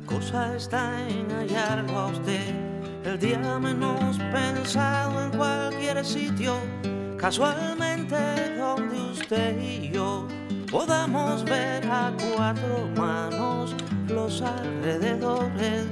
cosa está en hallarlo a usted el día menos pensado, en cualquier sitio, casualmente donde usted y yo podamos ver a cuatro manos los alrededores.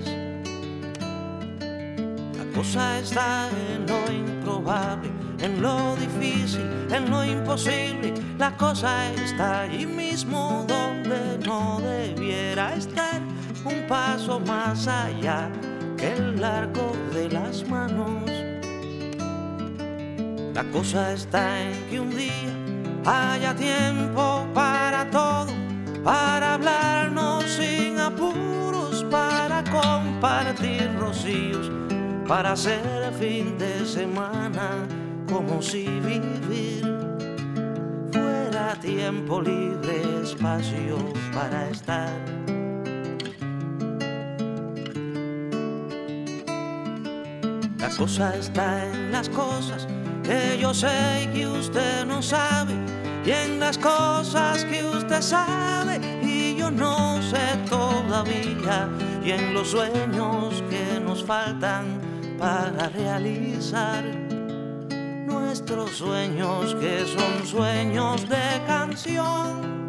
La cosa está en lo improbable, en lo difícil, en lo imposible. La cosa está allí mismo donde no debiera estar, un paso más allá que el largo de las manos. La cosa está en que un día haya tiempo para todo, para hablarnos sin apuros, para compartir rocíos, para hacer fin de semana como si vivir fuera tiempo libre, espacio para estar. La cosa está en las cosas que yo sé y que usted no sabe, y en las cosas que usted sabe y yo no sé todavía, y en los sueños que nos faltan para realizar nuestros sueños, que son sueños de canción.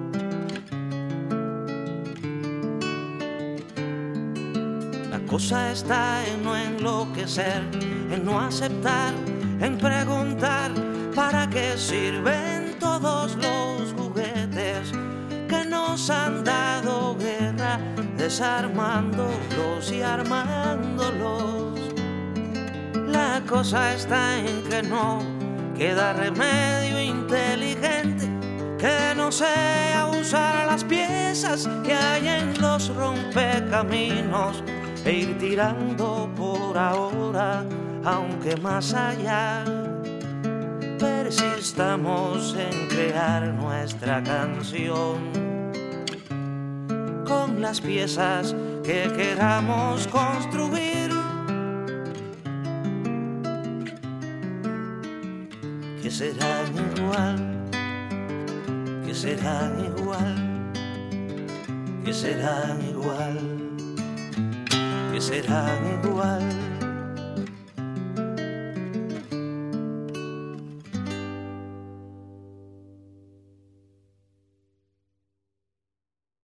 La cosa está en no enloquecer, en no aceptar, en preguntar para qué sirven todos los juguetes que nos han dado guerra, desarmándolos y armándolos. La cosa está en que no queda remedio inteligente que no sea usar las piezas que hay en los rompecaminos e ir tirando por ahora, aunque más allá persistamos en crear nuestra canción con las piezas que queramos construir, que serán igual, que serán igual, que serán igual, que serán igual.